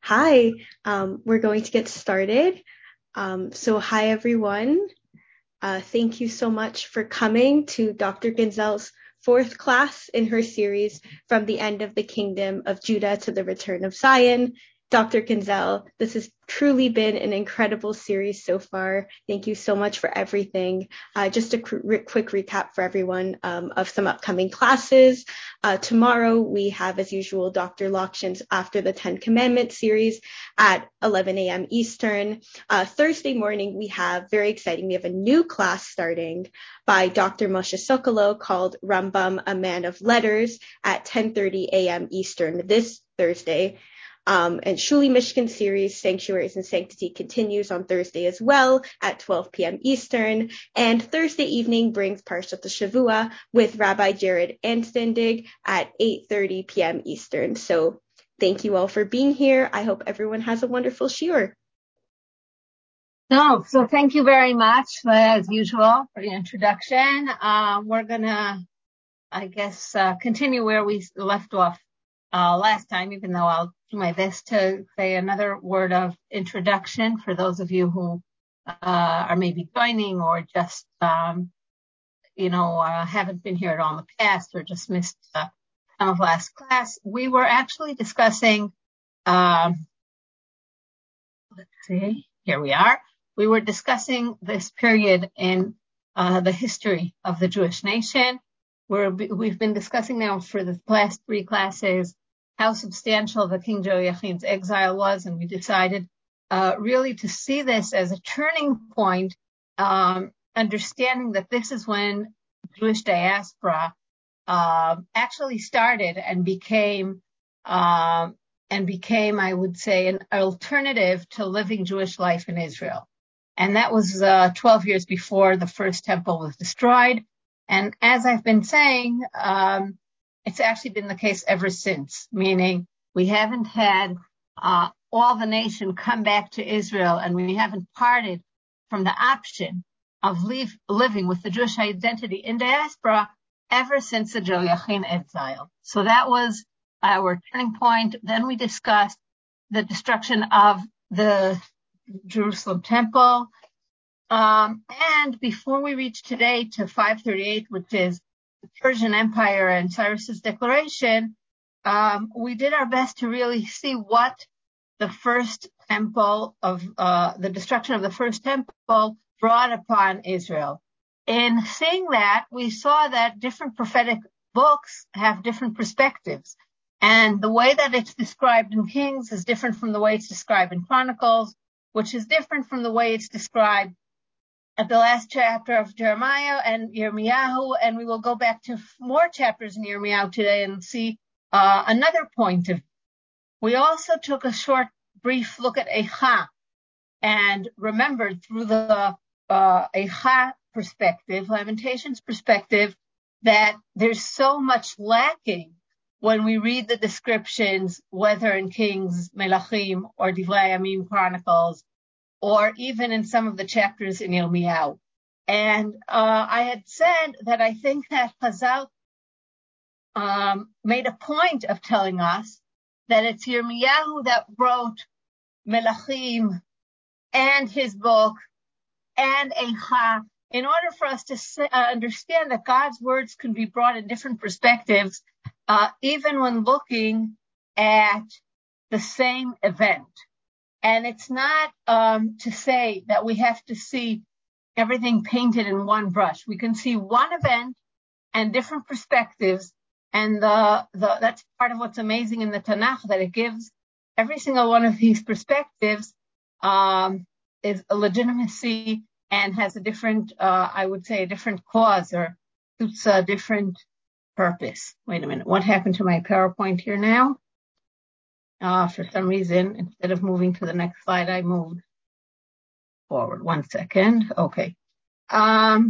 Hi, we're going to get started. Hi everyone. Thank you so much for coming to Dr. Ginzel's fourth class in her series, From the End of the Kingdom of Judah to the Return of Zion. Dr. Ginzel, this has truly been an incredible series so far. Thank you so much for everything. Just a quick recap for everyone of some upcoming classes. Tomorrow we have, as usual, Dr. Lokshin's After the 10 Commandments series at 11 a.m. Eastern. Thursday morning we have, very exciting, we have a new class starting by Dr. Moshe Sokolow called Rambam, a Man of Letters at 10:30 a.m. Eastern this Thursday. And Shuli Mishkan series, Sanctuaries and Sanctity, continues on Thursday as well at 12 p.m. Eastern. And Thursday evening brings Parshat Shavua with Rabbi Jared Anstendig at 8:30 p.m. Eastern. So thank you all for being here. I hope everyone has a wonderful shiur. So thank you very much, as usual, for the introduction. We're gonna, continue where we left off last time, even though I'll do my best to say another word of introduction for those of you who are maybe joining or just haven't been here at all in the past or just missed some of last class. We were actually discussing here we are. We were discussing this period in the history of the Jewish nation. We've been discussing now for the last three classes how substantial the King Joachim's exile was, and we decided really to see this as a turning point, understanding that this is when Jewish diaspora actually started and became, I would say, an alternative to living Jewish life in Israel. And that was 12 years before the first temple was destroyed. And as I've been saying, it's actually been the case ever since, meaning we haven't had all the nation come back to Israel, and we haven't parted from the option of living with the Jewish identity in diaspora ever since the Joachim exile. So that was our turning point. Then we discussed the destruction of the Jerusalem temple. And before we reach today to 538, which is the Persian Empire and Cyrus's declaration, we did our best to really see what the first temple of the destruction of the first temple brought upon Israel. In seeing that, we saw that different prophetic books have different perspectives. And the way that it's described in Kings is different from the way it's described in Chronicles, which is different from the way it's described at the last chapter of Jeremiah and Yirmiyahu, and we will go back to more chapters in Yirmiyahu today and see another point of view. We also took a brief look at Eicha, and remembered through the Eicha perspective, Lamentations perspective, that there's so much lacking when we read the descriptions, whether in Kings, Melachim, or Divrei Yamim Chronicles, or even in some of the chapters in Yirmiyahu. And I had said that I think that Chazal made a point of telling us that it's Yirmiyahu that wrote Melachim and his book and Eicha in order for us to understand that God's words can be brought in different perspectives, even when looking at the same event. And it's not to say that we have to see everything painted in one brush. We can see one event and different perspectives, and that's part of what's amazing in the Tanakh, that it gives every single one of these perspectives is a legitimacy and has a different, I would say, a different cause, or suits a different purpose. Wait a minute, what happened to my PowerPoint here now? For some reason, instead of moving to the next slide, I moved forward. 1 second. Okay. So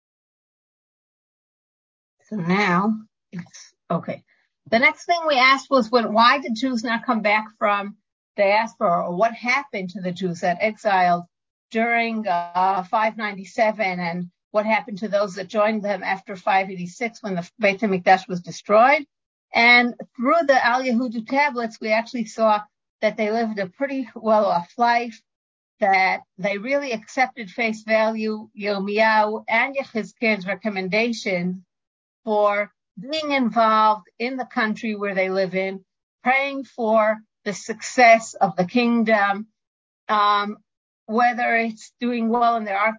now it's okay. The next thing we asked was why did Jews not come back from diaspora, or what happened to the Jews that exiled during 597, and what happened to those that joined them after 586 when the Beit HaMikdash was destroyed. And through the Al Yehudu tablets, we actually saw that they lived a pretty well-off life, that they really accepted face value Yirmiyahu and Yechezkel's recommendations for being involved in the country where they live in, praying for the success of the kingdom, whether it's doing well in their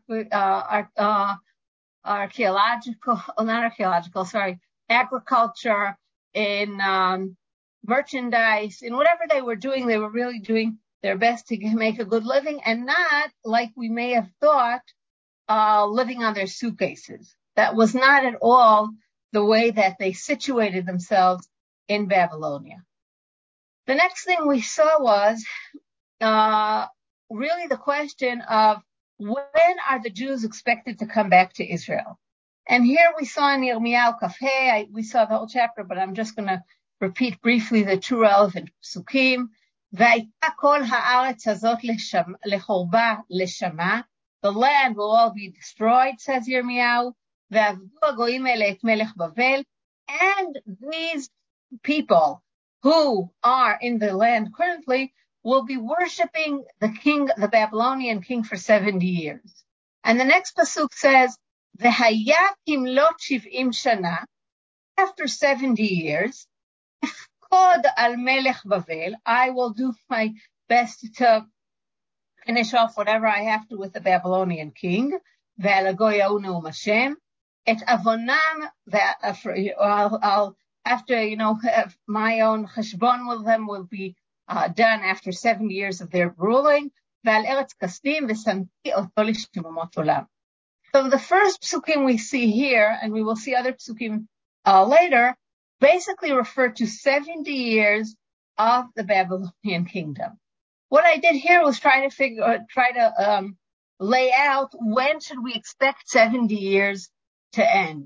agriculture, in merchandise, in whatever they were doing, they were really doing their best to make a good living, and not, like we may have thought, living on their suitcases. That was not at all the way that they situated themselves in Babylonia. The next thing we saw was really the question of when are the Jews expected to come back to Israel? And here we saw in Yirmiyahu Kaf Hei, we saw the whole chapter, but I'm just going to repeat briefly the two relevant psukim. V'ayta kol haaretz hazot lechorba leshama. The land will all be destroyed, says Yirmiyahu. V'avdu hagoyim ele et melech Bavel. And these people who are in the land currently will be worshiping the king, the Babylonian king, for 70 years. And the next pasuk says, V'haya kimlot shiv'im shana. After 70 years, Kod al melech Bavel, I will do my best to finish off whatever I have to with the Babylonian king. Ve'al hagoy ha'u Hashem. Et avonam, I'll after, have my own cheshbon with them will be done after 70 years of their ruling. Ve'al eretz kasdim v'samti oto lishemamot olam. So the first psukim we see here, and we will see other psukim later, basically refer to 70 years of the Babylonian kingdom. What I did here was try to lay out when should we expect 70 years to end.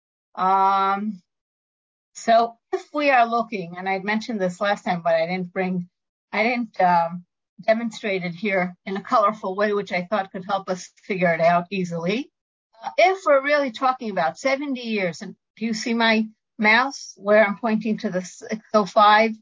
So if we are looking, and I had mentioned this last time, but I didn't demonstrate it here in a colorful way, which I thought could help us figure it out easily. If we're really talking about 70 years, and do you see my mouse where I'm pointing to the 605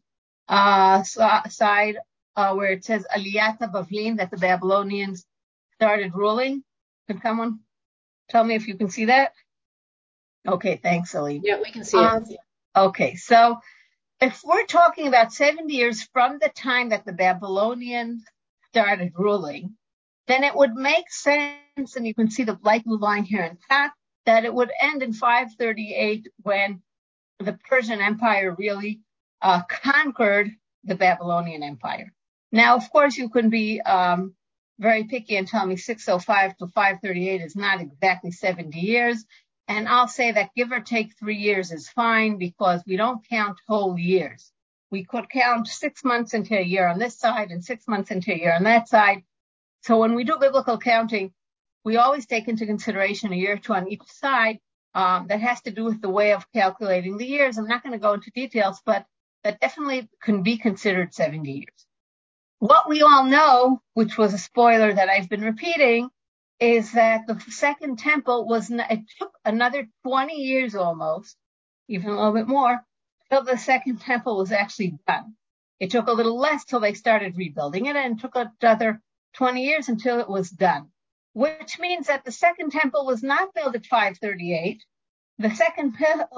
side where it says Aliyat Bavlin, that the Babylonians started ruling? Can someone tell me if you can see that? Okay, thanks, Ali. Yeah, we can see it. Okay, so if we're talking about 70 years from the time that the Babylonians started ruling, then it would make sense, and you can see the light blue line here in top, that it would end in 538 when the Persian Empire really conquered the Babylonian Empire. Now, of course, you can be very picky and tell me 605 to 538 is not exactly 70 years. And I'll say that give or take 3 years is fine because we don't count whole years. We could count 6 months into a year on this side and 6 months into a year on that side. So when we do biblical counting, we always take into consideration a year or two on each side. That has to do with the way of calculating the years. I'm not going to go into details, but that definitely can be considered 70 years. What we all know, which was a spoiler that I've been repeating, is that the second temple it took another 20 years almost, even a little bit more, till the second temple was actually done. It took a little less till they started rebuilding it, and it took another 20 years until it was done. Which means that the second temple was not built at 538. The second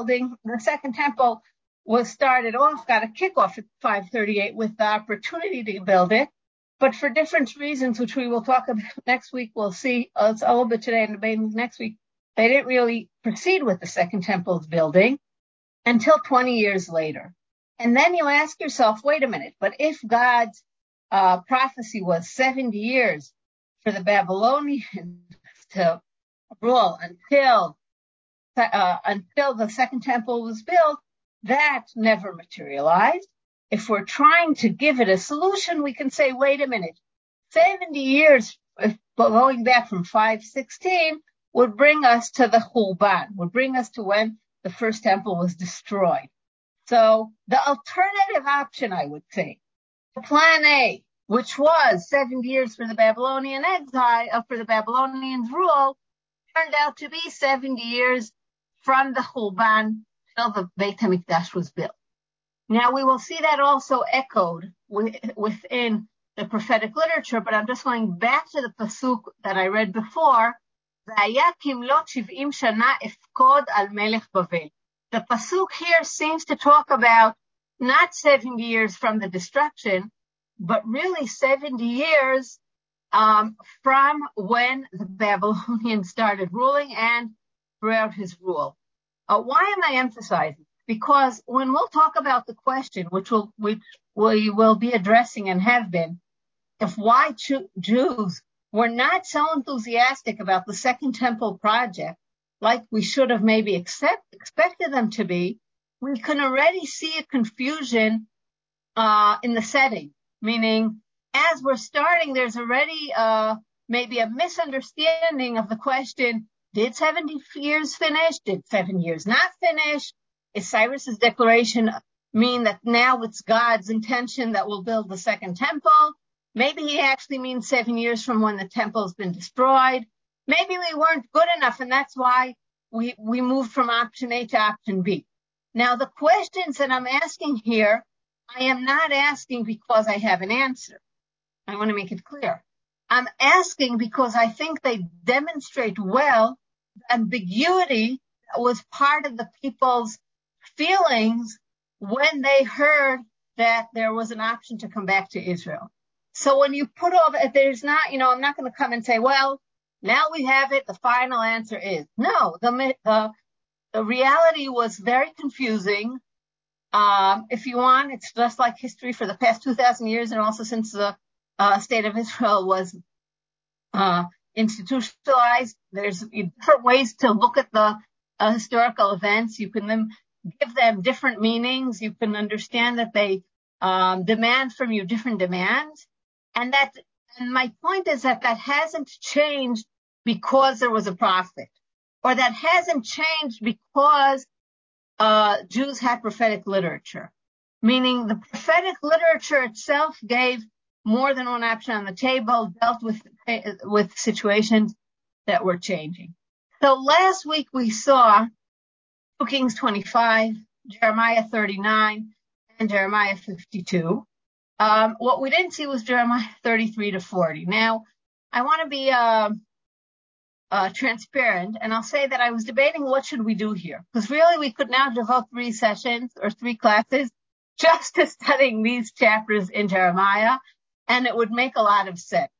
temple was started off, got a kickoff at 538 with the opportunity to build it. But for different reasons, which we will talk about next week, we'll see, it's a little bit today and maybe next week, they didn't really proceed with the second temple's building until 20 years later. And then you ask yourself, wait a minute, but if God's prophecy was 70 years for the Babylonians to rule until the second temple was built, that never materialized. If we're trying to give it a solution, we can say, wait a minute, 70 years going back from 516 would bring us to the Churban, would bring us to when the first temple was destroyed. So the alternative option, I would say, plan A, which was 70 years for the Babylonian exile, for the Babylonians' rule, turned out to be 70 years from the Churban till the Beit HaMikdash was built. Now we will see that also echoed within the prophetic literature, but I'm just going back to the pasuk that I read before. The pasuk here seems to talk about not 70 years from the destruction, but really 70 years from when the Babylonians started ruling and throughout his rule. Why am I emphasizing? Because when we'll talk about the question, which we will be addressing and have been, of why Jews were not so enthusiastic about the Second Temple project, like we should have maybe expected them to be, we can already see a confusion in the setting. Meaning, as we're starting, there's already maybe a misunderstanding of the question, did 70 years finish? Did 7 years not finish? Is Cyrus's declaration mean that now it's God's intention that we'll build the Second Temple? Maybe he actually means 7 years from when the temple's been destroyed. Maybe we weren't good enough, and that's why we moved from option A to option B. Now, the questions that I'm asking here, I am not asking because I have an answer. I want to make it clear. I'm asking because I think they demonstrate well the ambiguity that was part of the people's feelings when they heard that there was an option to come back to Israel. So when you put all that, there's not, I'm not going to come and say, well, now we have it. The final answer is no. The reality was very confusing. If you want, it's just like history for the past 2,000 years, and also since the state of Israel was institutionalized. There's different ways to look at the historical events. You can then give them different meanings. You can understand that they demand from you different demands. And my point is that hasn't changed because there was a prophet, or that hasn't changed because Jews had prophetic literature. Meaning the prophetic literature itself gave more than one option on the table, dealt with situations that were changing. So last week we saw 2 Kings 25, Jeremiah 39, and Jeremiah 52. What we didn't see was Jeremiah 33 to 40. Now, I want to be transparent, and I'll say that I was debating what should we do here, because really we could now devote 3 sessions or 3 classes just to studying these chapters in Jeremiah, and it would make a lot of sense.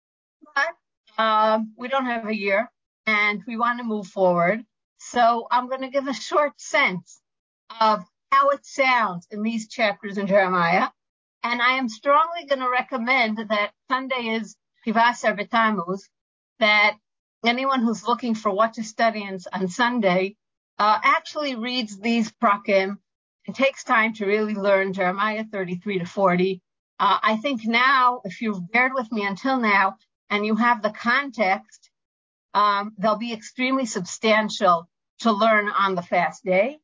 But we don't have a year, and we want to move forward. So I'm going to give a short sense of how it sounds in these chapters in Jeremiah. And I am strongly going to recommend that Sunday is Shivasar B'Tammuz, that anyone who's looking for what to study on Sunday actually reads these prakim and takes time to really learn Jeremiah 33 to 40. I think now, if you've bared with me until now and you have the context, they'll be extremely substantial to learn on the fast day.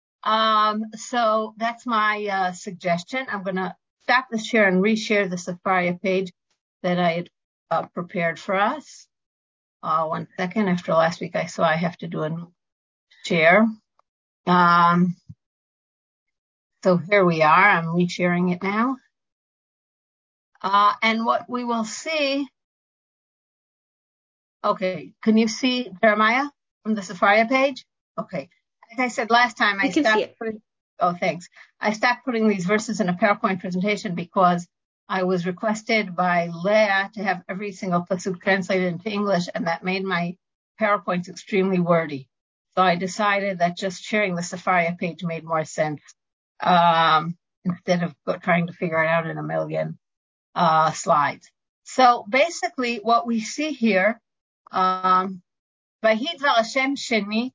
So that's my suggestion. I'm going to stop the share and reshare the Sefaria page that I had prepared for us. 1 second. After last week, I saw I have to do a new share. So here we are. I'm resharing it now. And what we will see. Okay. Can you see Jeremiah from the Sefaria page? Okay. Like I said last time, I stopped. Oh, thanks. I stopped putting these verses in a PowerPoint presentation because I was requested by Leah to have every single pasuk translated into English, and that made my PowerPoints extremely wordy. So I decided that just sharing the Sefaria page made more sense, instead of trying to figure it out in a million slides. So basically what we see here, Vayidvar Hashem Shenit,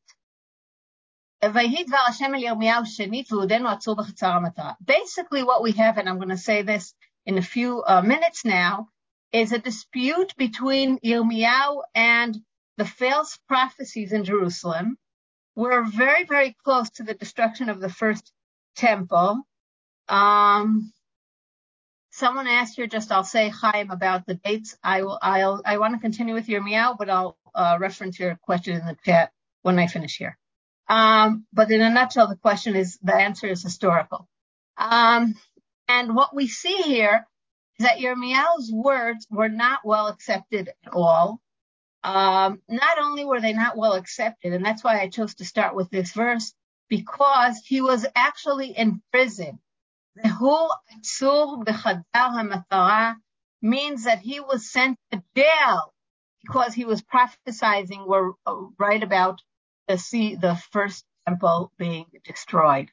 basically what we have, and I'm going to say this in a few minutes now, is a dispute between Yirmiyahu and the false prophecies in Jerusalem. We're very, very close to the destruction of the first temple. Someone asked here, I'll say Chaim about the dates. I want to continue with Yirmiyahu, but I'll reference your question in the chat when I finish here. But in a nutshell, the answer is historical. And what we see here is that Yirmiyahu's words were not well accepted at all. Not only were they not well accepted, and that's why I chose to start with this verse, because he was actually in prison. Vehu atzur b'chadar hamatara means that he was sent to jail because he was prophesying right about the first temple being destroyed.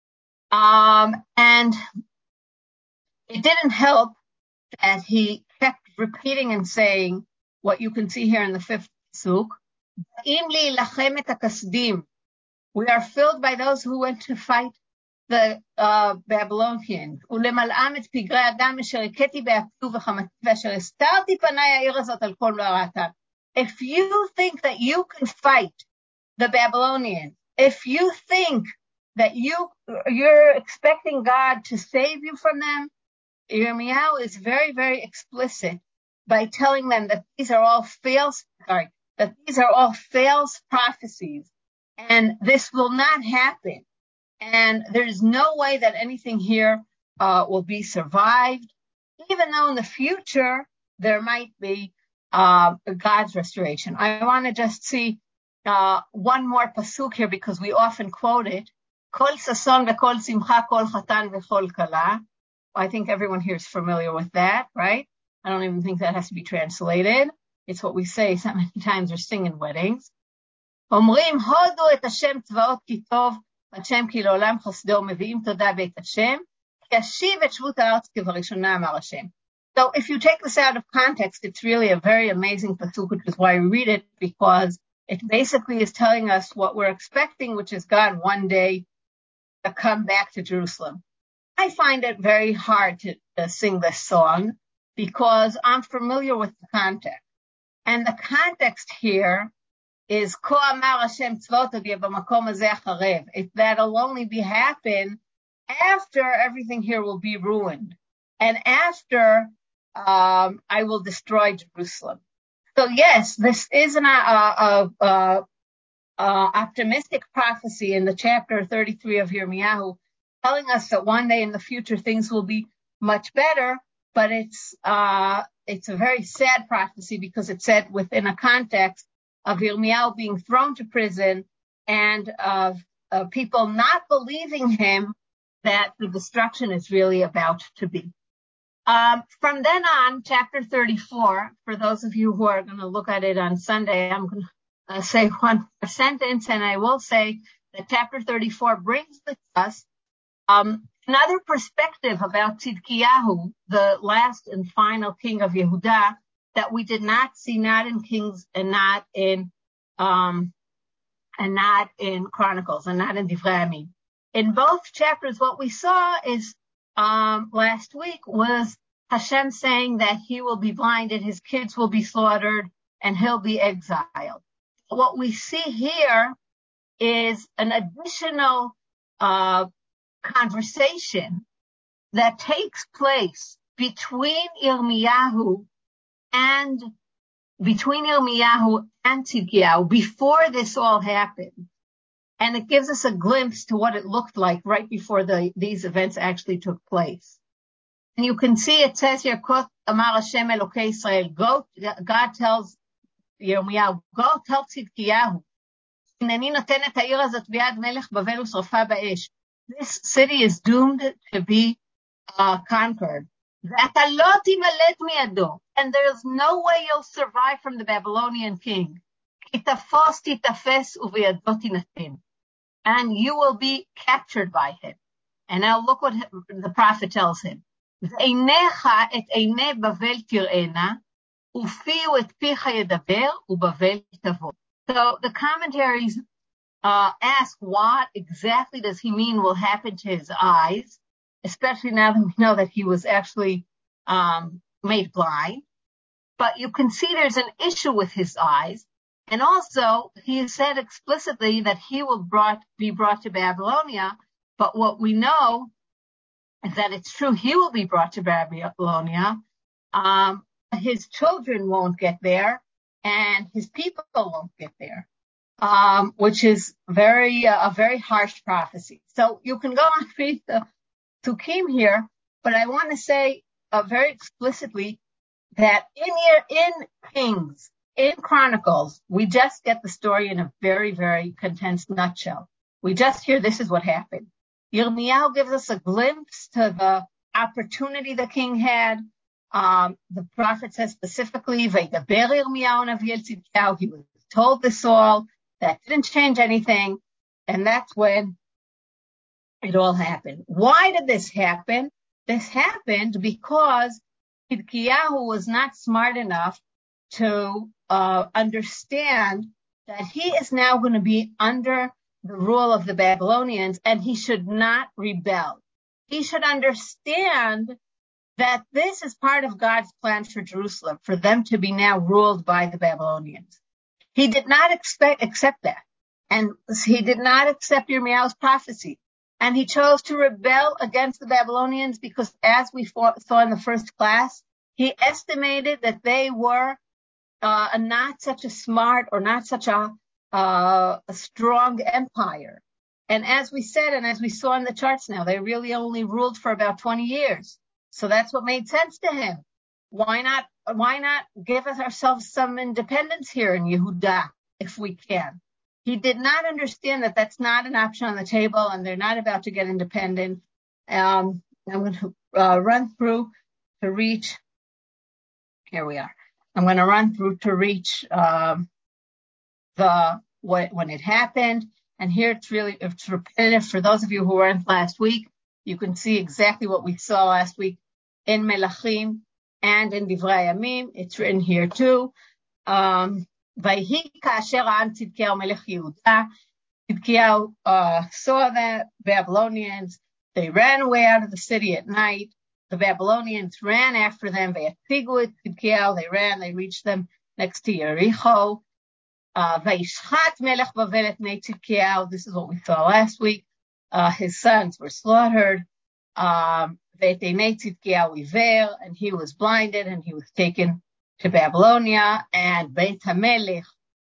And it didn't help that he kept repeating and saying what you can see here in the 5th pasuk. We are filled by those who went to fight the Babylonians. If you think that you can fight the Babylonians, if you think that you're expecting God to save you from them, Yirmiyahu is very, very explicit by telling them that these are all false prophecies, and this will not happen. And there's no way that anything here will be survived, even though in the future there might be God's restoration. I want to just see one more pasuk here because we often quote it. Kol sason v'kol simcha, kol chatan v'kol kala. I think everyone here is familiar with that, right? I don't even think that has to be translated. It's what we say so many times or sing in weddings. Omrim hodu et Hashem tzvaot ki tov, Hashem ki leolam chasdo, mevi'im toda beit Hashem, ki yashiv et shvut ha'aretz kevarishona amar Hashem. So if you take this out of context, it's really a very amazing pasuk, which is why we read it, because it basically is telling us what we're expecting, which is God one day to come back to Jerusalem. I find it very hard to sing this song because I'm familiar with the context. And the context here is Ko amar Hashem tzvot b'makom hazeh acharev. That'll only happen after everything here will be ruined and after I will destroy Jerusalem. So yes, this is an optimistic prophecy in the chapter 33 of Yirmiyahu, telling us that one day in the future things will be much better, but it's a very sad prophecy because it's said within a context of Yirmiyahu being thrown to prison and of people not believing him that the destruction is really about to be. From then on, chapter 34, for those of you who are going to look at it on Sunday, I'm going to say one sentence, and I will say that chapter 34 brings with us another perspective about Tzidkiyahu, the last and final king of Yehudah, that we did not see, not in Kings and not in Chronicles and not in Divrei Yamim. In both chapters, what we saw is last week was Hashem saying that he will be blinded, his kids will be slaughtered, and he'll be exiled. What we see here is an additional conversation that takes place between Yirmiyahu and Tzidkiyahu before this all happened. And it gives us a glimpse to what it looked like right before these events actually took place. And you can see it says here, Amar Hashem Elokei Israel, God tells Yirmiyahu, go tell Tzidkiyahu, this city is doomed to be conquered. And there's no way you'll survive from the Babylonian king. And you will be captured by him. And now look what the prophet tells him. So the commentaries ask what exactly does he mean will happen to his eyes, especially now that we know that he was actually made blind. But you can see there's an issue with his eyes. And also, he said explicitly that he will be brought to Babylonia. But what we know is that it's true he will be brought to Babylonia. His children won't get there, and his people won't get there, which is a very harsh prophecy. So you can go on read the Psukim here, But I want to say very explicitly that in Kings, in Chronicles, we just get the story in a very, very condensed nutshell. We just hear this is what happened. Yirmiyahu gives us a glimpse to the opportunity the king had. The prophet says specifically, Vaydaber Yirmiyahu Navi el Tzidkiyahu. He was told this all. That didn't change anything. And that's when it all happened. Why did this happen? This happened because Tzidkiyahu was not smart enough to understand that he is now going to be under the rule of the Babylonians, and he should not rebel. He should understand that this is part of God's plan for Jerusalem, for them to be now ruled by the Babylonians. He did not accept that, and he did not accept Yirmiyahu's prophecy. And he chose to rebel against the Babylonians because, as we saw in the first class, he estimated that they were not such a smart or not such a strong empire. And as we said, and as we saw in the charts now, they really only ruled for about 20 years. So that's what made sense to him. Why not give us ourselves some independence here in Yehuda if we can? He did not understand that that's not an option on the table, and they're not about to get independent. I'm going to run through to reach. Here we are. I'm going to run through to reach when it happened. And here it's repetitive. For those of you who weren't last week, you can see exactly what we saw last week in Melachim and in Divrei Yamim. It's written here too. Tzidkiyahu saw the Babylonians. They ran away out of the city at night. The Babylonians ran after them. They ran. They reached them next to Yericho. This is what we saw last week. His sons were slaughtered. And he was blinded, and he was taken to Babylonia. And Beit Ha'am,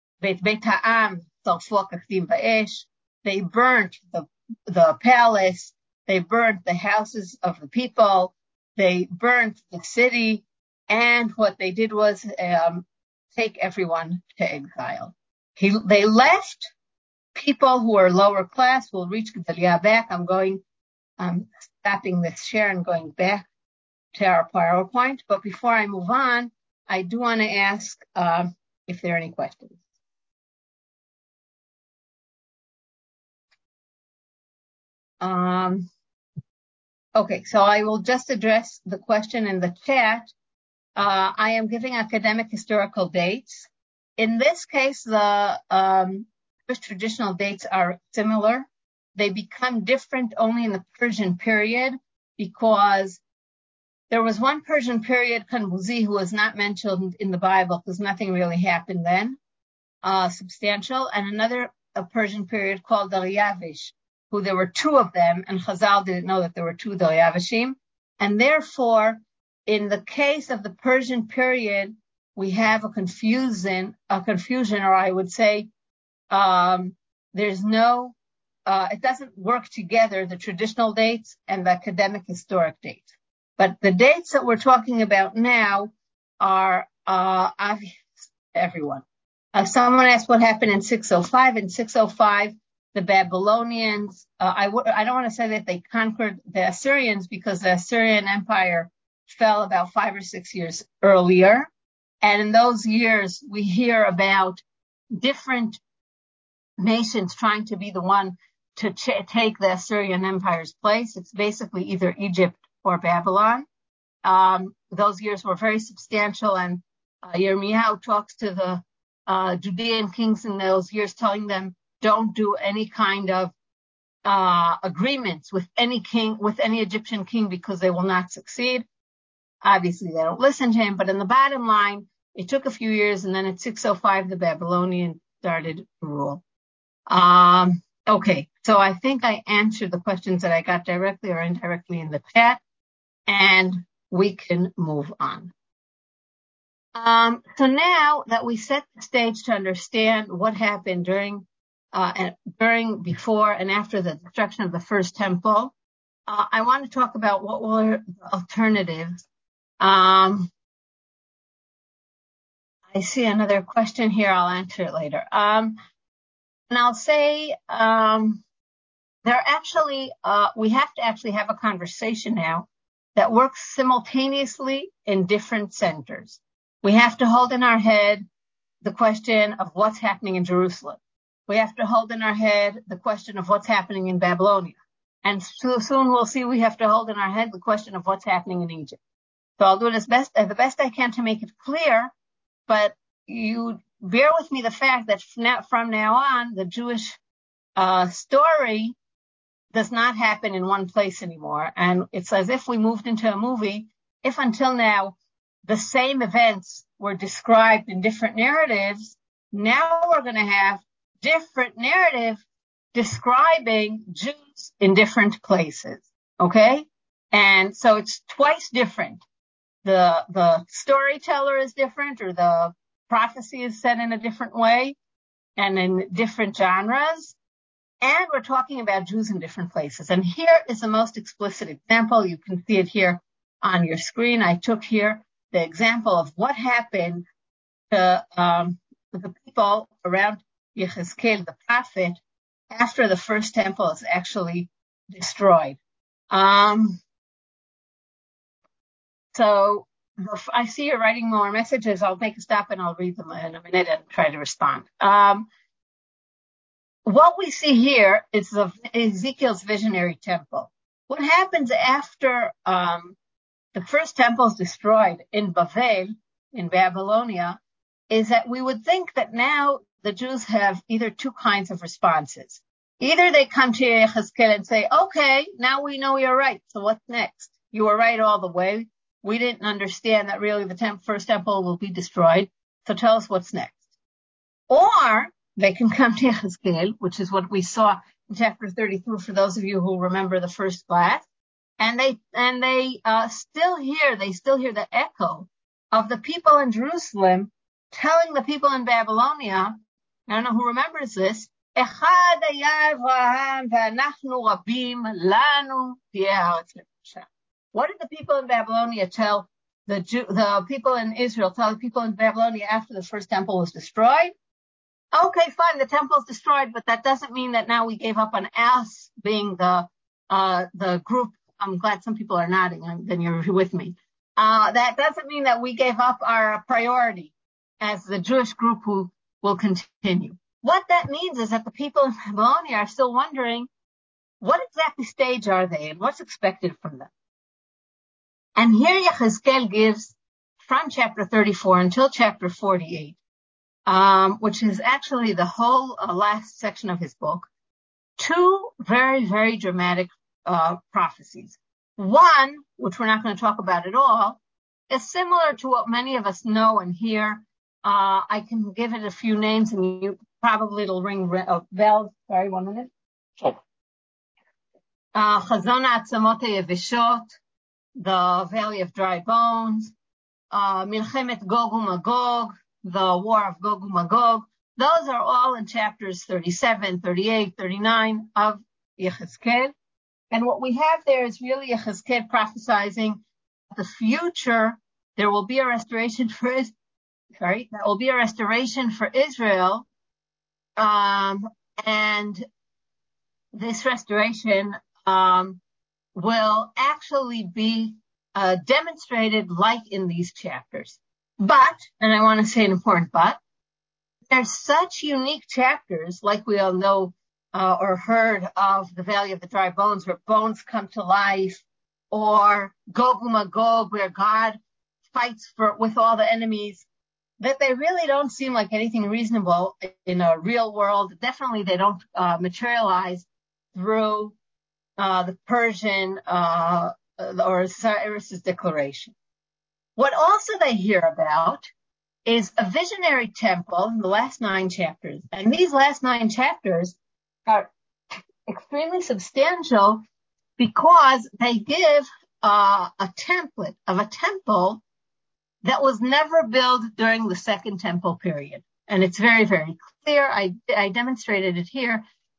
they burnt the palace. They burnt the houses of the people. They burnt the city. And what they did was take everyone to exile. They left people who are lower class. We'll reach Gedalia back. I'm stopping this share and going back to our PowerPoint. But before I move on, I do want to ask if there are any questions. Okay, so I will just address the question in the chat. I am giving academic historical dates. In this case, the traditional dates are similar. They become different only in the Persian period, because there was one Persian period, Kanbuzi, who was not mentioned in the Bible because nothing really happened then, substantial, and another Persian period called Daryavish, who there were two of them, and Chazal didn't know that there were two Daryavishim, and therefore, in the case of the Persian period, we have a confusion, or I would say, there's no, it doesn't work together, the traditional dates and the academic historic dates. But the dates that we're talking about now are obvious to everyone. Someone asked what happened in 605. In 605, the Babylonians, I don't want to say that they conquered the Assyrians, because the Assyrian Empire fell about 5 or 6 years earlier. And in those years, we hear about different nations trying to be the one to take the Assyrian Empire's place. It's basically either Egypt or Babylon. Those years were very substantial, and Yirmiyahu talks to the Judean kings in those years, telling them, don't do any kind of agreements with any king, with any Egyptian king, because they will not succeed. Obviously, they don't listen to him, but in the bottom line, it took a few years, and then at 605, the Babylonians started to rule. Okay, so I think I answered the questions that I got directly or indirectly in the chat, and we can move on. So now that we set the stage to understand what happened during, before, and after the destruction of the first temple, I want to talk about what were the alternatives. I see another question here. I'll answer it later. And I'll say, we have to actually have a conversation now that works simultaneously in different centers. We have to hold in our head the question of what's happening in Jerusalem. We have to hold in our head the question of what's happening in Babylonia. And soon we'll see we have to hold in our head the question of what's happening in Egypt. So I'll do it the best I can to make it clear, but you bear with me the fact that from now on, the Jewish story does not happen in one place anymore. And it's as if we moved into a movie. If until now the same events were described in different narratives, now we're going to have different narratives describing Jews in different places. Okay? And so it's twice different. The storyteller is different, or the prophecy is set in a different way and in different genres. And we're talking about Jews in different places. And here is the most explicit example. You can see it here on your screen. I took here the example of what happened to the people around Yechezkel, the prophet, after the first temple is actually destroyed. So I see you're writing more messages. I'll make a stop and I'll read them in a minute and try to respond. What we see here is Ezekiel's visionary temple. What happens after the first temple is destroyed in Bavel, in Babylonia, is that we would think that now the Jews have either two kinds of responses. Either they come to Yechezkel and say, okay, now we know you're right, so what's next? You were right all the way. We didn't understand that really the first temple will be destroyed, so tell us what's next. Or they can come to Yechezkel, which is what we saw in chapter 32 for those of you who remember the first class, and they still hear the echo of the people in Jerusalem telling the people in Babylonia, I don't know who remembers this, Echad היה אברהם ואנחנו רבים לנו תהיה הארץ לקדושה. What did the people in Babylonia tell the people in Israel, tell the people in Babylonia after the first temple was destroyed? Okay, fine, the temple's destroyed, but that doesn't mean that now we gave up on us being the group. I'm glad some people are nodding, then you're with me. That doesn't mean that we gave up our priority as the Jewish group who will continue. What that means is that the people in Babylonia are still wondering, what exactly stage are they and what's expected from them? And here Yechezkel gives, from chapter 34 until chapter 48, which is actually the whole last section of his book, two very, very dramatic prophecies. One, which we're not going to talk about at all, is similar to what many of us know and hear. I can give it a few names and you probably it'll ring bells. Sorry, 1 minute. Sure. Chazon Ha'atzamot HaYeveshot, the Valley of Dry Bones, Milchemet Gog uMagog, the War of Gog uMagog. Those are all in chapters 37, 38, 39 of Yechezkel. And what we have there is really Yechezkel prophesizing the future. There will be a restoration for Israel. And this restoration will actually be demonstrated like in these chapters. But, and I want to say an important but, there's such unique chapters, like we all know or heard of the Valley of the Dry Bones, where bones come to life, or Gog uMagog, where God fights with all the enemies, that they really don't seem like anything reasonable in a real world. Definitely they don't materialize through the Persian or Cyrus's declaration. What also they hear about is a visionary temple in the last 9 chapters. And these last 9 chapters are extremely substantial because they give a template of a temple that was never built during the Second Temple period. And it's very, very clear. I demonstrated it here.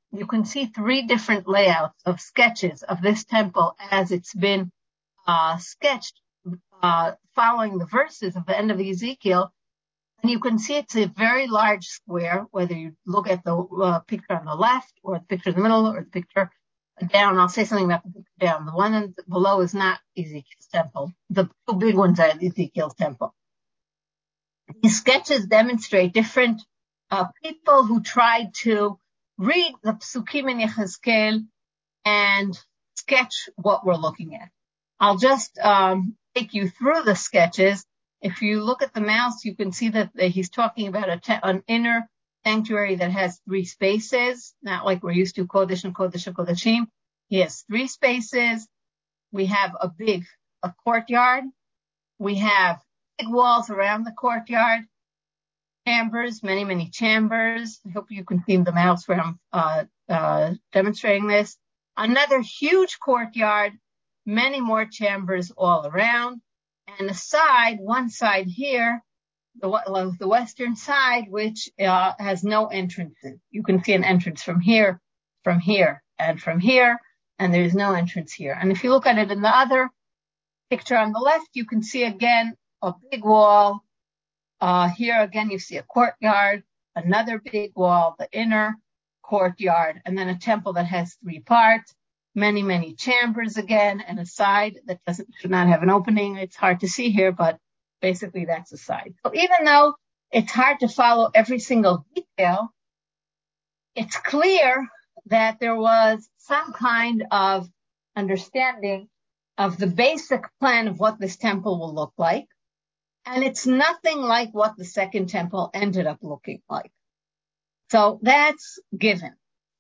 you can see three different layouts of sketches of this temple as it's been sketched following the verses of the end of Ezekiel. And you can see it's a very large square, whether you look at the picture on the left or the picture in the middle or the picture down. I'll say something about the picture down. The one below is not Ezekiel's temple. The two big ones are Ezekiel's temple. These sketches demonstrate different people who tried to read the Psukim in Yechezkel and sketch what we're looking at. I'll just take you through the sketches. If you look at the mouse, you can see that he's talking about an inner sanctuary that has three spaces, not like we're used to Kodesh and Kodesh and Kodeshim. He has three spaces. We have a courtyard. We have big walls around the courtyard. Chambers, many, many chambers. I hope you can see the mouse where I'm demonstrating this. Another huge courtyard, many more chambers all around. And one side here, the western side, which has no entrances. You can see an entrance from here, and from here, and there's no entrance here. And if you look at it in the other picture on the left, you can see again a big wall. Here again, you see a courtyard, another big wall, the inner courtyard, and then a temple that has three parts. Many, many chambers again, and a side that should not have an opening. It's hard to see here, but basically that's a side. So even though it's hard to follow every single detail, it's clear that there was some kind of understanding of the basic plan of what this temple will look like. And it's nothing like what the second temple ended up looking like. So that's given.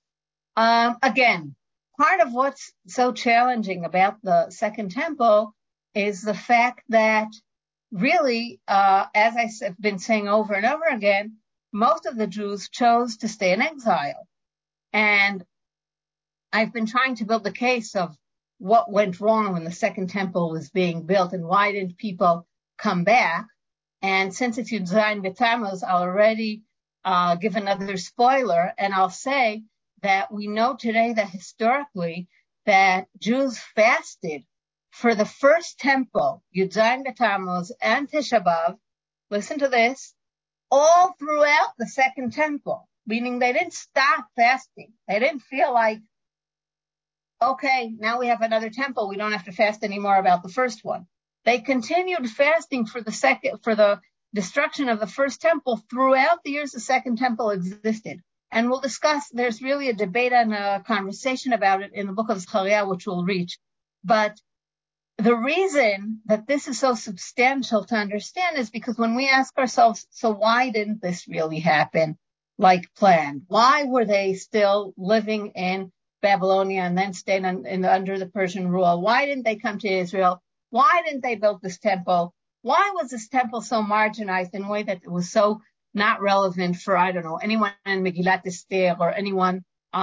Again, part of what's so challenging about the second temple is the fact that really, as I've been saying over and over again, most of the Jews chose to stay in exile. And I've been trying to build the case of what went wrong when the second temple was being built and why didn't people come back. And since it's Yud Zayin B'Tammuz, I'll already give another spoiler, and I'll say that we know today that historically that Jews fasted for the first temple, Yud Zayin B'Tammuz and Tisha B'Av, listen to this, all throughout the second temple, meaning they didn't stop fasting. They didn't feel like, okay, now we have another temple, we don't have to fast anymore about the first one. They continued fasting for the destruction of the first temple throughout the years the second temple existed. And we'll discuss, there's really a debate and a conversation about it in the book of Zechariah, which we'll reach. But the reason that this is so substantial to understand is because when we ask ourselves, so why didn't this really happen like planned? Why were they still living in Babylonia and then staying under the Persian rule? Why didn't they come to Israel? Why didn't they build this temple? Why was this temple so marginalized in a way that it was so not relevant for, I don't know, anyone in Megillat Esther or anyone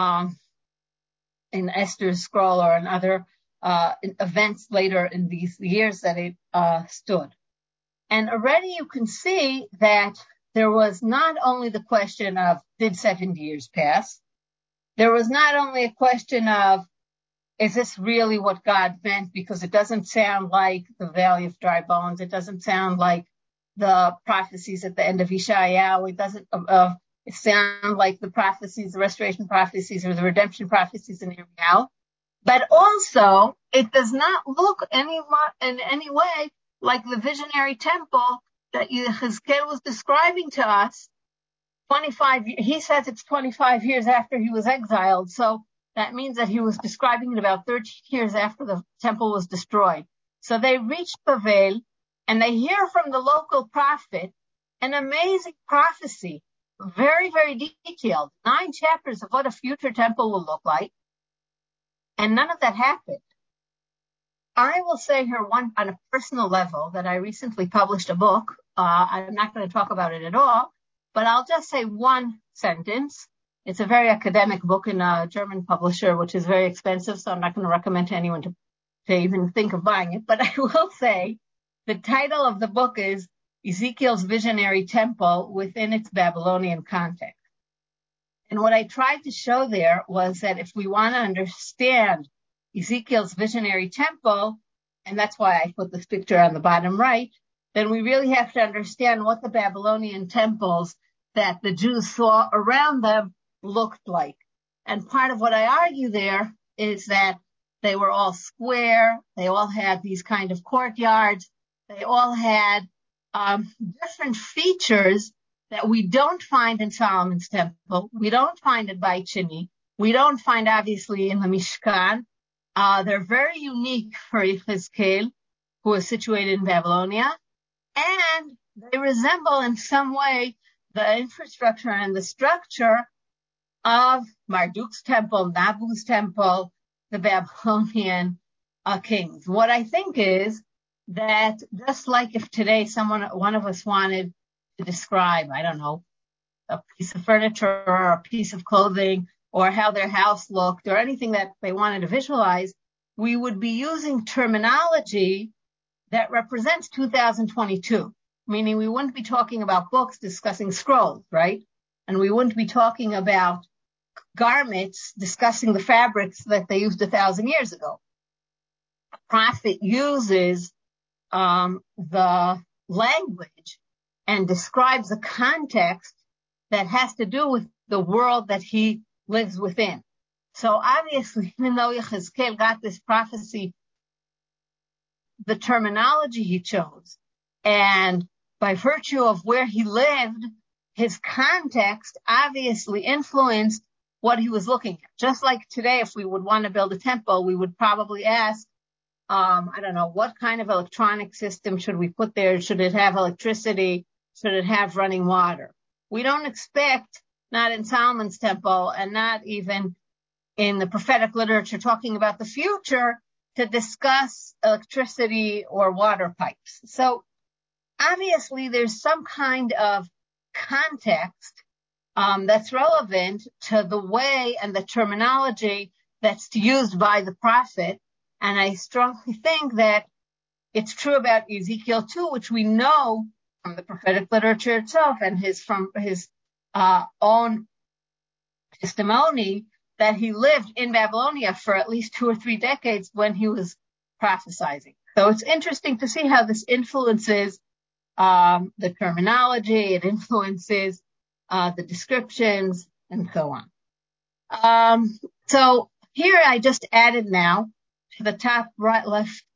in Esther's scroll or in other events later in these years that it stood? And already you can see that there was not only the question of, did 70 years pass? There was not only a question of, is this really what God meant? Because it doesn't sound like the Valley of Dry Bones. It doesn't sound like the prophecies at the end of Yeshayahu. It doesn't sound like the prophecies, the restoration prophecies or the redemption prophecies in Yirmiyahu. But also, it does not look in any way like the visionary temple that Yechezkel was describing to us. He says it's 25 years after he was exiled. So that means that he was describing it about 13 years after the temple was destroyed. So they reached Bavel and they hear from the local prophet an amazing prophecy, very, very detailed, 9 chapters of what a future temple will look like. And none of that happened. I will say here on a personal level that I recently published a book. I'm not going to talk about it at all, but I'll just say one sentence. It's a very academic book in a German publisher, which is very expensive, so I'm not going to recommend to anyone to even think of buying it. But I will say the title of the book is Ezekiel's Visionary Temple Within Its Babylonian Context. And what I tried to show there was that if we want to understand Ezekiel's visionary temple, and that's why I put this picture on the bottom right, then we really have to understand what the Babylonian temples that the Jews saw around them looked like. And part of what I argue there is that they were all square. They all had these kind of courtyards. They all had different features that we don't find in Solomon's temple. We don't find at Beit Sheni. We don't find, obviously, in the Mishkan. They're very unique for Yechezkel, who is situated in Babylonia. And they resemble in some way the infrastructure and the structure of Marduk's temple, Nabu's temple, the Babylonian kings. What I think is that just like if today one of us wanted to describe, I don't know, a piece of furniture or a piece of clothing or how their house looked or anything that they wanted to visualize, we would be using terminology that represents 2022, meaning we wouldn't be talking about books discussing scrolls, right? And we wouldn't be talking about garments discussing the fabrics that they used 1,000 years ago. The prophet uses the language and describes a context that has to do with the world that he lives within. So obviously, even though Yechezkel got this prophecy, the terminology he chose, and by virtue of where he lived, his context obviously influenced what he was looking at. Just like today, if we would want to build a temple, we would probably ask, I don't know, what kind of electronic system should we put there? Should it have electricity? Should it have running water? We don't expect, not in Solomon's temple and not even in the prophetic literature talking about the future, to discuss electricity or water pipes. So obviously there's some kind of context that's relevant to the way and the terminology that's used by the prophet. And I strongly think that it's true about Ezekiel too, which we know from the prophetic literature itself and from his own testimony, that he lived in Babylonia for at least 2 or 3 decades when he was prophesying. So it's interesting to see how this influences the terminology, it influences the descriptions, and so on. So here I just added now to the top right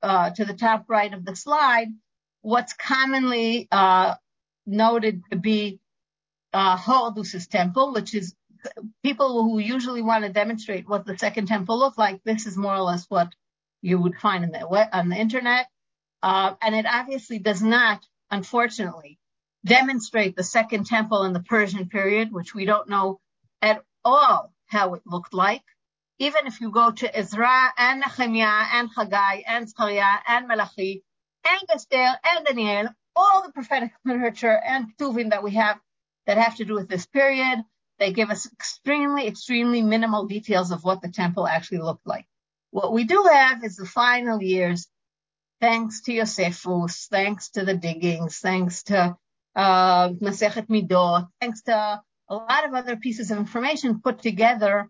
of the slide what's commonly noted to be Horus's temple, which is people who usually want to demonstrate what the second temple looked like. This is more or less what you would find on the internet. And it obviously does not, unfortunately, demonstrate the second temple in the Persian period, which we don't know at all how it looked like. Even if you go to Ezra and Nehemiah and Haggai and Zechariah and Malachi and Esther and Daniel, all the prophetic literature and Ketuvim that we have that have to do with this period, they give us extremely, extremely minimal details of what the temple actually looked like. What we do have is the final years, thanks to Josephus, thanks to the diggings, thanks to Masechet Midot, thanks to a lot of other pieces of information put together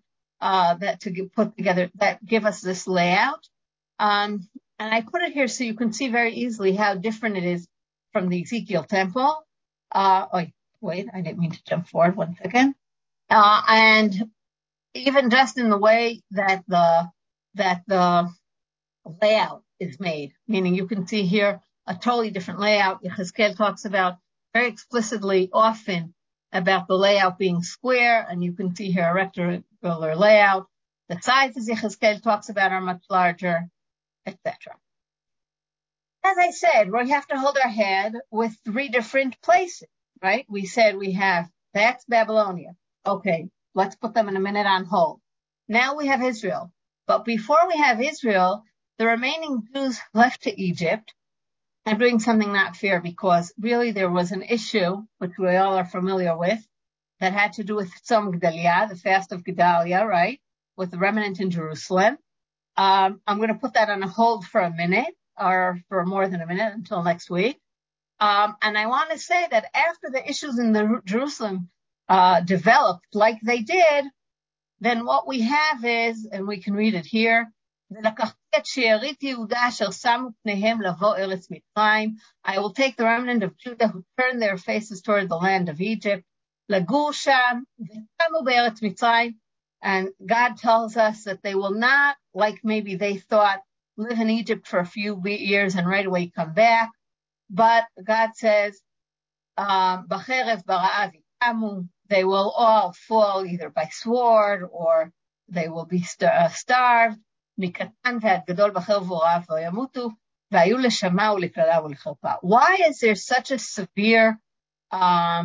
that give us this layout. And I put it here so you can see very easily how different it is from the Ezekiel temple. Wait, I didn't mean to jump forward. 1 second. And even just in the way that the layout is made, meaning you can see here a totally different layout. Yechezkel talks about very explicitly often about the layout being square, and you can see here a rectangular layout. The sizes Yechezkel talks about are much larger, etc. As I said, we have to hold our head with 3 different places, right? We said that's Babylonia. Okay, let's put them in a minute on hold. Now we have Israel. But before we have Israel, the remaining Jews left to Egypt. I'm doing something not fair because really there was an issue, which we all are familiar with, that had to do with Tzom Gedalia, the fast of Gedalia, right? With the remnant in Jerusalem. I'm going to put that on a hold for a minute, or for more than a minute until next week. And I want to say that after the issues in Jerusalem developed like they did, then what we have is, and we can read it here, I will take the remnant of Judah who turned their faces toward the land of Egypt, and God tells us that they will not, like maybe they thought, live in Egypt for a few years and right away come back. But God says, they will all fall either by sword or they will be starved. Why is there such a severe, I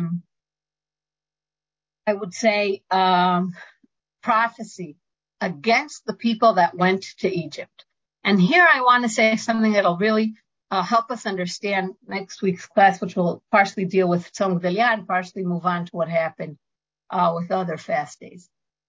would say, prophecy against the people that went to Egypt? And here I want to say something that'll really help us understand next week's class, which will partially deal with Tzom Gedalia and partially move on to what happened with other fast days.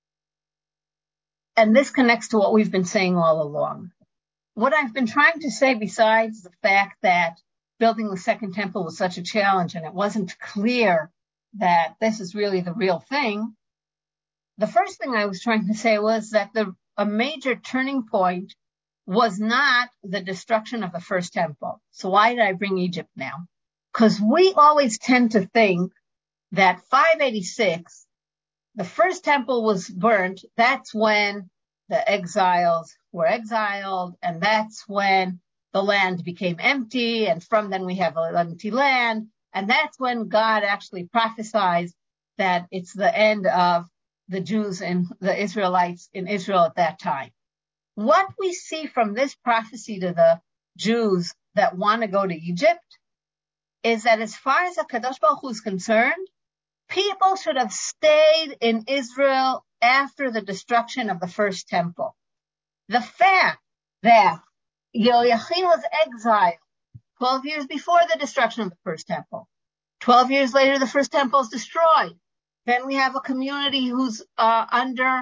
And this connects to what we've been saying all along. What I've been trying to say, besides the fact that building the second temple was such a challenge and it wasn't clear that this is really the real thing, the first thing I was trying to say was that a major turning point was not the destruction of the first temple. So why did I bring Egypt now? Because we always tend to think that 586, the first temple was burnt. That's when the exiles were exiled, and that's when the land became empty, and from then we have an empty land, and that's when God actually prophesies that it's the end of the Jews and the Israelites in Israel at that time. What we see from this prophecy to the Jews that want to go to Egypt is that as far as the Kadosh Baruch Hu is concerned, people should have stayed in Israel after the destruction of the first temple. The fact that Yoachim was exiled 12 years before the destruction of the first temple. 12 years later, the first temple is destroyed. Then we have a community who's under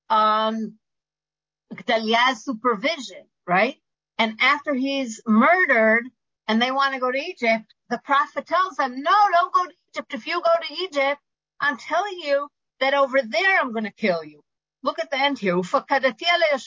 Gedaliah's supervision, right? And after he's murdered and they want to go to Egypt, the prophet tells them, no, don't go to Egypt. If you go to Egypt, I'm telling you that over there I'm going to kill you. Look at the end here. If you don't go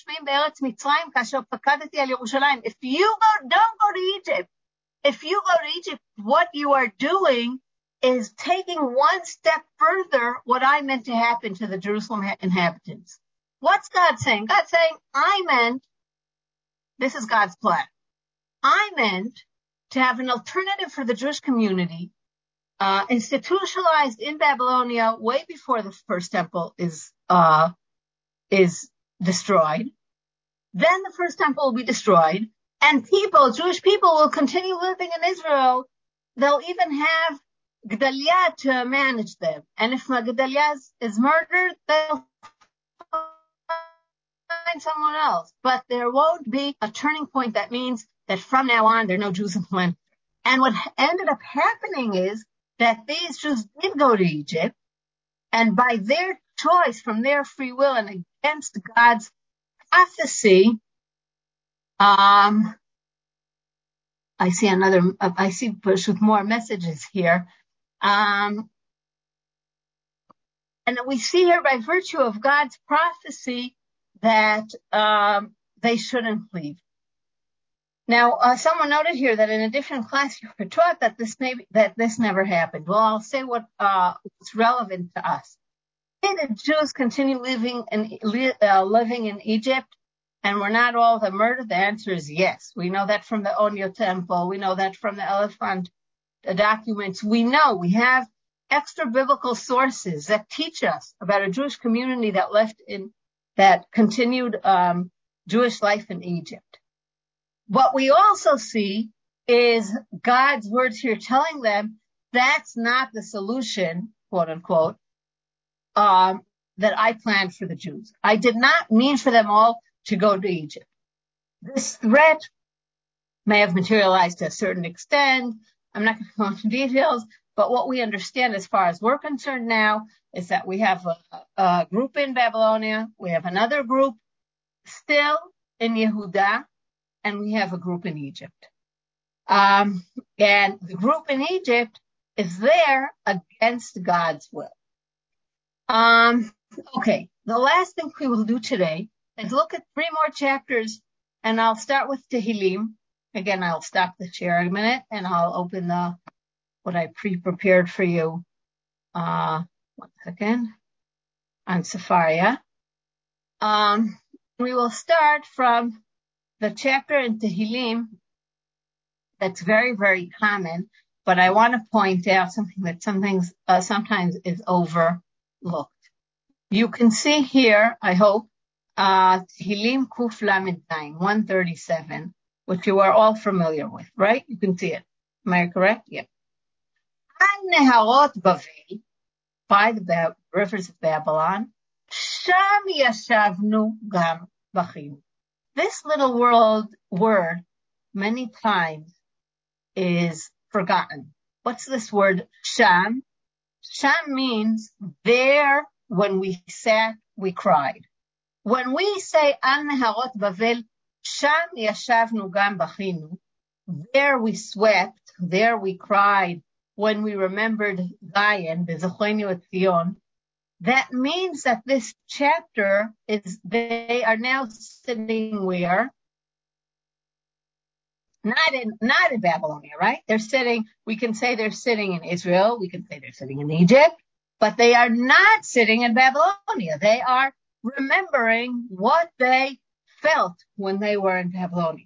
to Egypt. If you go to Egypt, what you are doing is taking one step further what I meant to happen to the Jerusalem inhabitants. What's God saying? God's saying, this is God's plan. I meant to have an alternative for the Jewish community, institutionalized in Babylonia way before the first temple is destroyed. Then the first temple will be destroyed, and Jewish people will continue living in Israel. They'll even have Gedaliah to manage them. And if Gedaliah is murdered, they'll find someone else. But there won't be a turning point that means that from now on, there are no Jews in the land. And what ended up happening is that these Jews did go to Egypt, and by their choice, from their free will and against God's prophecy, I see push with more messages here. And we see here by virtue of God's prophecy that they shouldn't leave. Now, someone noted here that in a different class you were taught that this never happened. Well, I'll say what's relevant to us. Did the Jews continue living in Egypt, and were not all of them murdered? The answer is yes. We know that from the Onyo Temple. We know that from the Elephant documents. We have extra biblical sources that teach us about a Jewish community that continued Jewish life in Egypt. What we also see is God's words here telling them that's not the solution, quote unquote, that I planned for the Jews. I did not mean for them all to go to Egypt. This threat may have materialized to a certain extent. I'm not going to go into details, but what we understand as far as we're concerned now is that we have a group in Babylonia, we have another group still in Yehuda, and we have a group in Egypt. And the group in Egypt is there against God's will. Okay. The last thing we will do today is look at 3 more chapters, and I'll start with Tehillim. Again, I'll stop the share a minute, and I'll open what I pre-prepared for you. 1 second. On Sefaria. We will start from the chapter in Tehillim that's very, very common, but I want to point out something that sometimes is overlooked. You can see here, I hope, Tehillim Kuf Lamed Zayin, 137, which you are all familiar with, right? You can see it. Am I correct? Yeah. An Neharot Bavel, by the rivers of Babylon, Sham Yashavnu Gam Bachim. This little word many times is forgotten. What's this word? Sham. Sham means there. When we sat, we cried. When we say Al Neharot Bavel, Sham Yashavnu Gam Bachinu, there we swept, there we cried. When we remembered Zion, Bezochenu et Zion, that means that this chapter they are now sitting where? Not in Babylonia, right? We can say they're sitting in Israel, we can say they're sitting in Egypt, but they are not sitting in Babylonia. They are remembering what they felt when they were in Babylonia.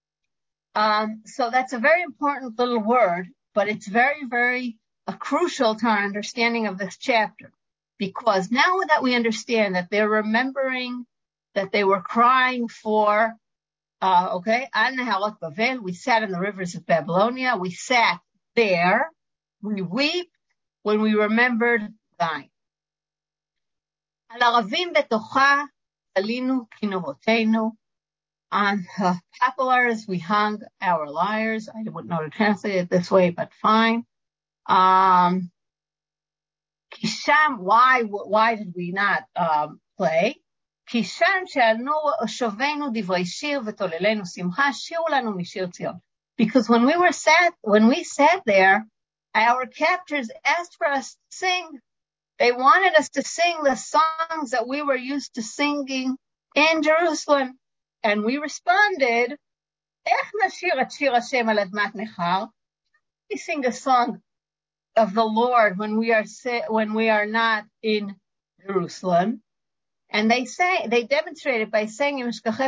So that's a very important little word, but it's very, very crucial to our understanding of this chapter. Because now that we understand that they're remembering that they were crying for, Al Neharot Bavel, we sat in the rivers of Babylonia, we sat there, we weep when we remembered Zion. Al Aravim betocha alinu kinuhotenu. On poplars we hung our lyres. I wouldn't know to translate it this way, but fine. Kisham, why did we not play? Kisham she'alnu shovenu divrei shir v'tolelenu simcha shiru lanu mishir Tzion. Because when we sat there, our captors asked for us to sing. They wanted us to sing the songs that we were used to singing in Jerusalem. And we responded, Ech nashir et shir Hashem al admat nechar. We sing a song of the Lord when we are not in Jerusalem. And they demonstrated by saying,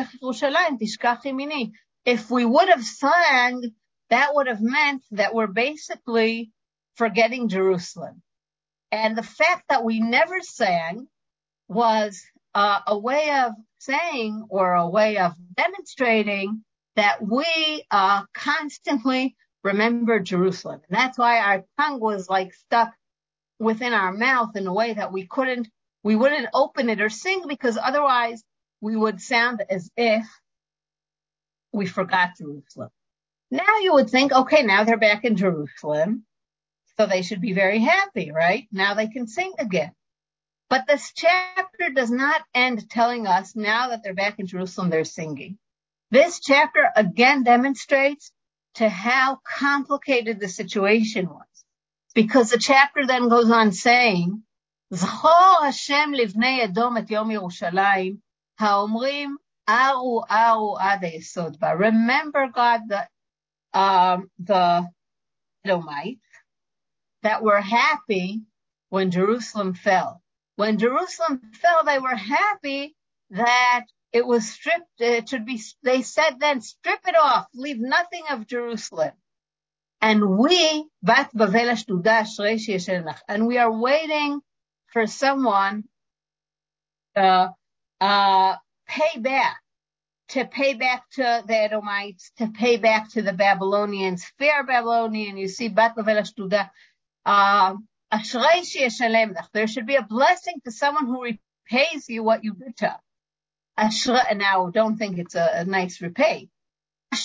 if we would have sang, that would have meant that we're basically forgetting Jerusalem. And the fact that we never sang was a way of saying, or a way of demonstrating, that we constantly remember Jerusalem. And that's why our tongue was like stuck within our mouth in a way that we wouldn't open it or sing, because otherwise we would sound as if we forgot Jerusalem. Now you would think, okay, now they're back in Jerusalem, so they should be very happy, right? Now they can sing again. But this chapter does not end telling us now that they're back in Jerusalem, they're singing. This chapter again demonstrates to how complicated the situation was. Because the chapter then goes on saying, Zchor Hashem livnei Edom et Yom Yerushalayim, haomrim aru aru ad hayesod ba. Remember, God, the Edomites that were happy when Jerusalem fell. When Jerusalem fell, they were happy that it was stripped. They said then, strip it off, leave nothing of Jerusalem. And we, Bat Bavel Ashtuda Ashrei Sheyeshelnach, and we are waiting for someone to pay back to the Edomites, to pay back to the Babylonians, fair Babylonian. You see, Bat Bavel Ashtuda, Ashrei Sheyeshelnach. There should be a blessing to someone who repays you what you did to. Now, don't think it's a nice repay. It's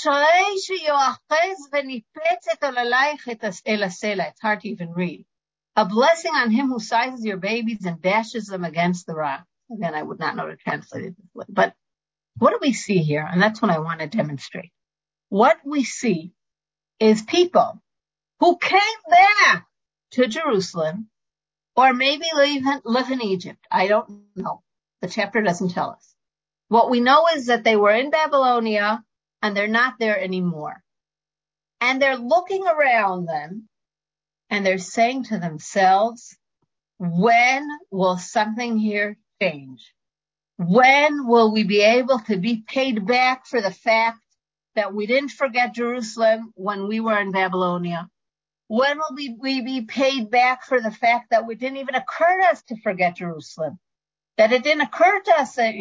hard to even read. A blessing on him who sizes your babies and dashes them against the rock. Again, I would not know to translate it this way. But what do we see here? And that's what I want to demonstrate. What we see is people who came back to Jerusalem or maybe live in Egypt. I don't know. The chapter doesn't tell us. What we know is that they were in Babylonia and they're not there anymore. And they're looking around them and they're saying to themselves, when will something here change? When will we be able to be paid back for the fact that we didn't forget Jerusalem when we were in Babylonia? When will we be paid back for the fact that it didn't even occur to us to forget Jerusalem? That it didn't occur to us that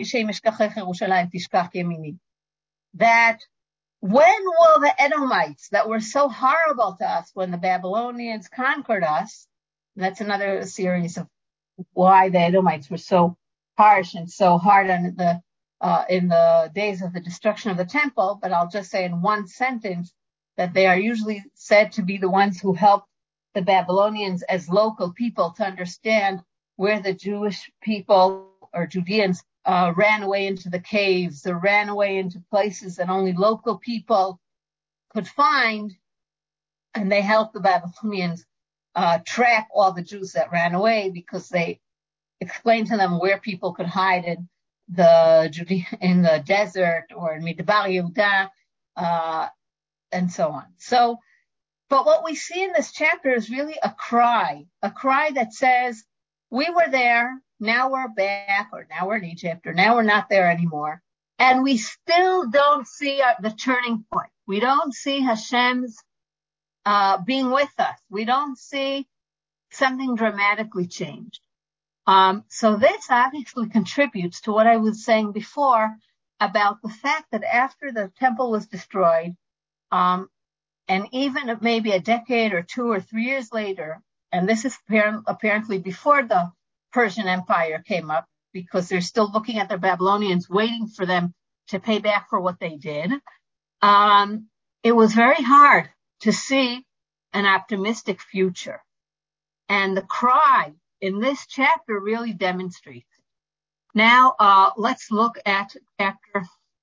when will the Edomites that were so horrible to us when the Babylonians conquered us, that's another series of why the Edomites were so harsh and so hard on in the days of the destruction of the temple, but I'll just say in one sentence that they are usually said to be the ones who helped the Babylonians as local people to understand where the Jewish people or Judeans ran away into the caves or ran away into places that only local people could find, and they helped the Babylonians track all the Jews that ran away because they explained to them where people could hide in the desert or in Midbar Yehuda, and so on. So, but what we see in this chapter is really a cry that says, we were there, now we're back, or now we're in Egypt, or now we're not there anymore. And we still don't see the turning point. We don't see Hashem's being with us. We don't see something dramatically changed. So this obviously contributes to what I was saying before about the fact that after the temple was destroyed, and even maybe a decade or 2 or 3 years later, and this is apparently before the Persian Empire came up, because they're still looking at the Babylonians, waiting for them to pay back for what they did. It was very hard to see an optimistic future. And the cry in this chapter really demonstrates it. Now, let's look at chapter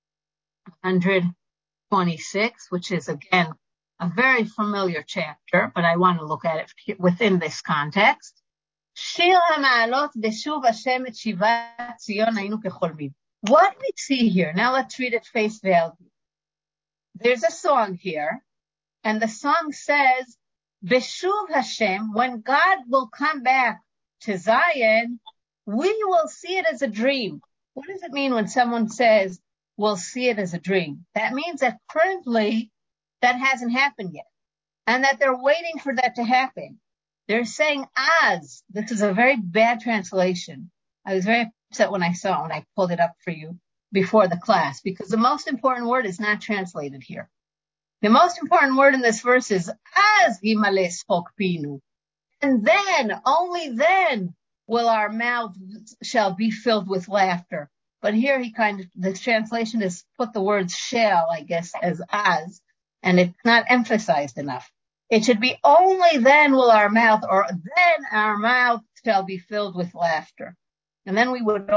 126, which is, again, a very familiar chapter, but I want to look at it within this context. Shir HaMa'alot Beshuv Hashem et Shivat Zion Haynu Kecholmin. What we see here, now let's read it face value. There's a song here, and the song says, Beshuv Hashem, when God will come back to Zion, we will see it as a dream. What does it mean when someone says, we'll see it as a dream? That means that currently that hasn't happened yet, and that they're waiting for that to happen. They're saying as. This is a very bad translation. I was very upset when I saw it, when I pulled it up for you before the class, because the most important word is not translated here. The most important word in this verse is as Yimales Chokpinu. And then, only then, will our mouth shall be filled with laughter. But here the translation is put the word shall, I guess, as, and it's not emphasized enough. It should be only then will our mouth, or then our mouth shall be filled with laughter. And then it would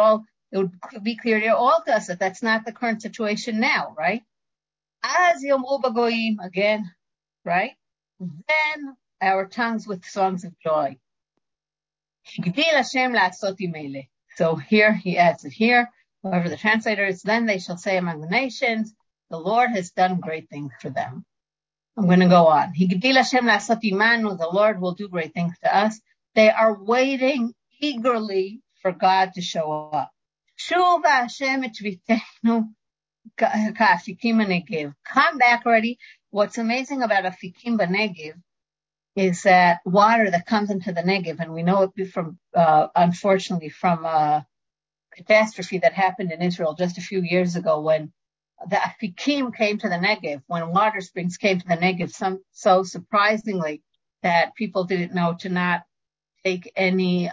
be clear to all of us that that's not the current situation now, right? As Yomru Bagoyim, again, right? Then our tongues with songs of joy. Higdil Hashem la'asot imele. So here, he adds it here. However, the translator is, then they shall say among the nations, the Lord has done great things for them. I'm going to go on. Higdil Hashem la'asot imanu, the Lord will do great things to us. They are waiting eagerly for God to show up. Shuv Hashem et shvitenu ka'afikim b'negev. Come back already. What's amazing about afikim b'negev is that water that comes into the Negev, and we know it from, unfortunately, from a catastrophe that happened in Israel just a few years ago when the Afikim came to the Negev, when water springs came to the Negev, so surprisingly that people didn't know to not take any,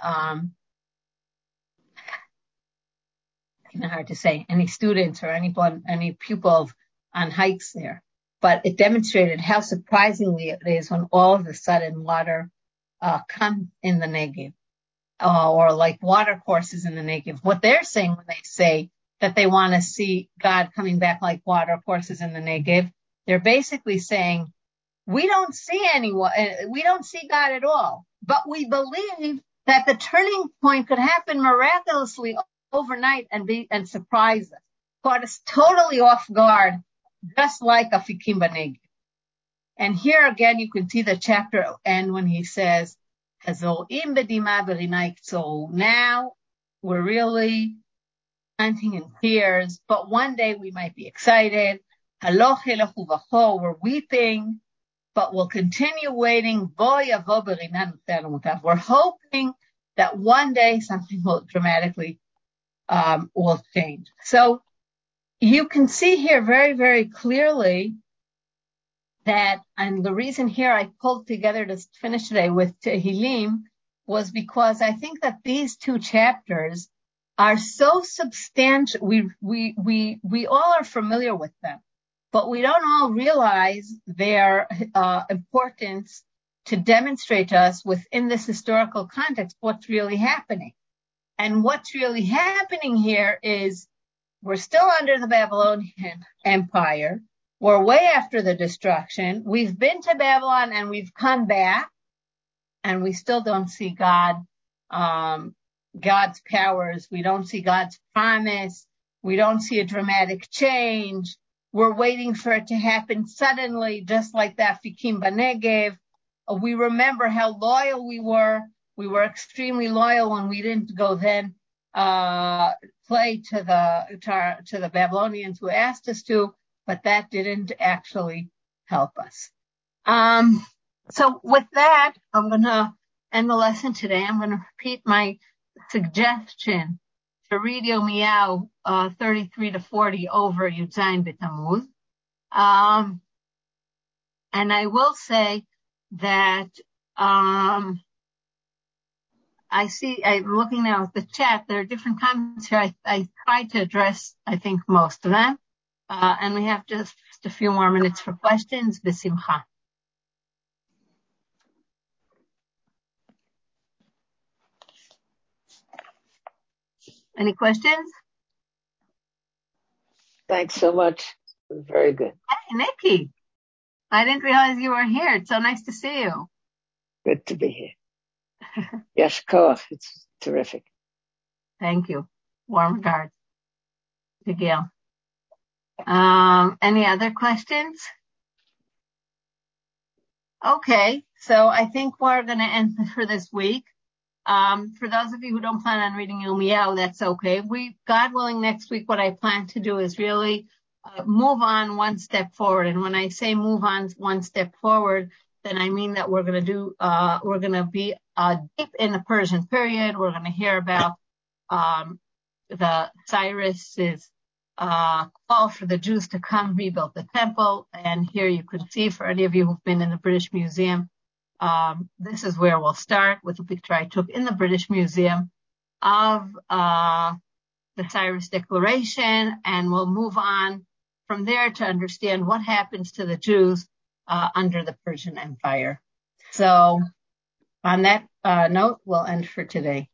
hard to say, any students or any pupils on hikes there. But it demonstrated how surprisingly it is when all of a sudden water comes in the Negev, or like water courses in the Negev. What they're saying when they say that they want to see God coming back like water courses in the Negev, they're basically saying, we don't see anyone, we don't see God at all, but we believe that the turning point could happen miraculously overnight and surprise us, caught us totally off guard, just like Afikim Baneg. And here again, you can see the chapter end when he says, now we're really planting in tears, but one day we might be excited. We're weeping, but we'll continue waiting. We're hoping that one day something will dramatically will change. So you can see here very, very clearly that, and the reason here I pulled together to finish today with Tehillim was because I think that these two chapters are so substantial. We all are familiar with them, but we don't all realize their importance to demonstrate to us within this historical context what's really happening. And what's really happening here is we're still under the Babylonian Empire. We're way after the destruction. We've been to Babylon and we've come back, and we still don't see God's powers. We don't see God's promise. We don't see a dramatic change. We're waiting for it to happen suddenly, just like the Afikim Banegev. We remember how loyal we were. We were extremely loyal when we didn't go then play to the Babylonians who asked us to, but that didn't actually help us. So with that, I'm going to end the lesson today. I'm going to repeat my suggestion to read Yirmiyahu 33 to 40 over Yud Zayin B'Tammuz. And I will say that I'm looking now at the chat. There are different comments here. I tried to address, I think, most of them. And we have just a few more minutes for questions. B'simcha. Any questions? Thanks so much. It was very good. Hey, Nikki. I didn't realize you were here. It's so nice to see you. Good to be here. Yesh koach. It's terrific. Thank you. Warm regards to Gail. Any other questions? Okay, so I think we're going to end for this week. For those of you who don't plan on reading Yirmiyahu, that's okay. God willing, next week, what I plan to do is really move on one step forward. And when I say move on one step forward, then I mean that we're going to be deep in the Persian period. We're going to hear about the Cyrus's call for the Jews to come rebuild the temple. And here you can see, for any of you who've been in the British Museum, this is where we'll start with a picture I took in the British Museum of the Cyrus Declaration, and we'll move on from there to understand what happens to the Jews under the Persian Empire. So on that note, we'll end for today.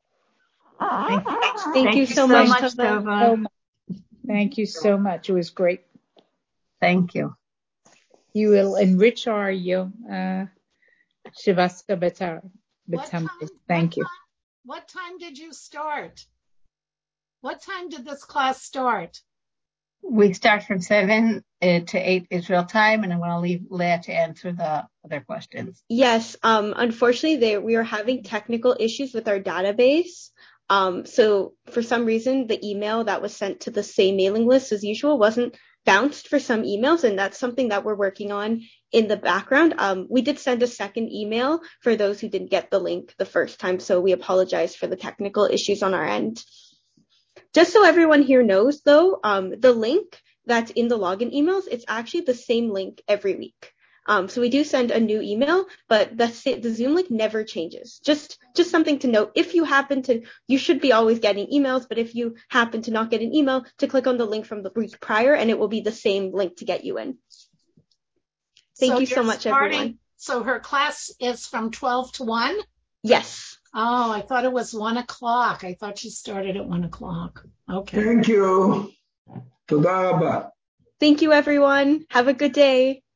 Thank you so much, Tova. Thank you so much. It was great. Thank you. You will enrich our Shivasta B'Tammuz. Thank you. What time did you start? What time did this class start? We start from 7 to 8 Israel time, and I'm going to leave Leah to answer the other questions. Yes, unfortunately, we are having technical issues with our database. So for some reason, the email that was sent to the same mailing list as usual wasn't bounced for some emails, and that's something that we're working on in the background. We did send a second email for those who didn't get the link the first time, so we apologize for the technical issues on our end. Just so everyone here knows, though, the link that's in the login emails, it's actually the same link every week. So we do send a new email, but the Zoom link never changes. Just something to note. If you happen to, you should be always getting emails, but if you happen to not get an email, to click on the link from the week prior, and it will be the same link to get you in. Thank you so much, everyone. So her class is from 12 to 1? Yes. Oh, I thought it was 1 o'clock. I thought she started at 1 o'clock. Okay. Thank you. Toda rabba. Thank you, everyone. Have a good day.